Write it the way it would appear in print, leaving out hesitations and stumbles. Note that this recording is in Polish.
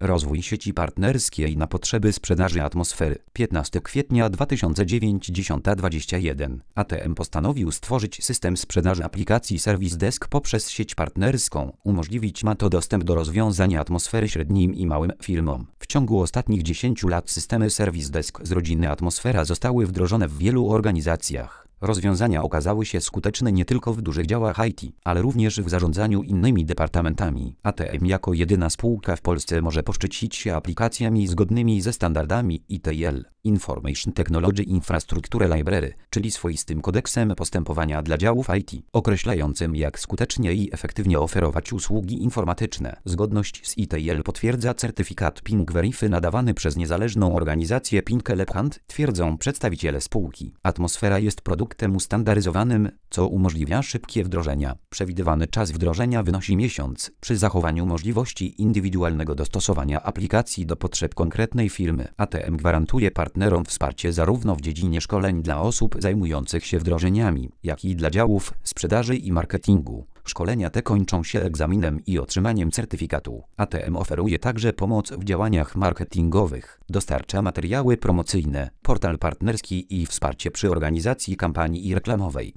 Rozwój sieci partnerskiej na potrzeby sprzedaży atmosfery. 15 kwietnia 2009 10:21. ATM postanowił stworzyć system sprzedaży aplikacji Service Desk poprzez sieć partnerską. Umożliwić ma to dostęp do rozwiązań atmosfery średnim i małym firmom. W ciągu ostatnich 10 lat systemy Service Desk z rodziny Atmosfera zostały wdrożone w wielu organizacjach. Rozwiązania okazały się skuteczne nie tylko w dużych działach IT, ale również w zarządzaniu innymi departamentami. ATM jako jedyna spółka w Polsce może poszczycić się aplikacjami zgodnymi ze standardami ITIL, Information Technology Infrastructure Library, czyli swoistym kodeksem postępowania dla działów IT, określającym jak skutecznie i efektywnie oferować usługi informatyczne. Zgodność z ITIL potwierdza certyfikat PING Verify nadawany przez niezależną organizację PING Elephant, twierdzą przedstawiciele spółki. Atmosfera jest produktem ustandaryzowanym, co umożliwia szybkie wdrożenia. Przewidywany czas wdrożenia wynosi miesiąc, przy zachowaniu możliwości indywidualnego dostosowania aplikacji do potrzeb konkretnej firmy. ATM gwarantuje partnerom wsparcie zarówno w dziedzinie szkoleń dla osób zajmujących się wdrożeniami, jak i dla działów sprzedaży i marketingu. Szkolenia te kończą się egzaminem i otrzymaniem certyfikatu. ATM oferuje także pomoc w działaniach marketingowych, dostarcza materiały promocyjne, portal partnerski i wsparcie przy organizacji kampanii reklamowej.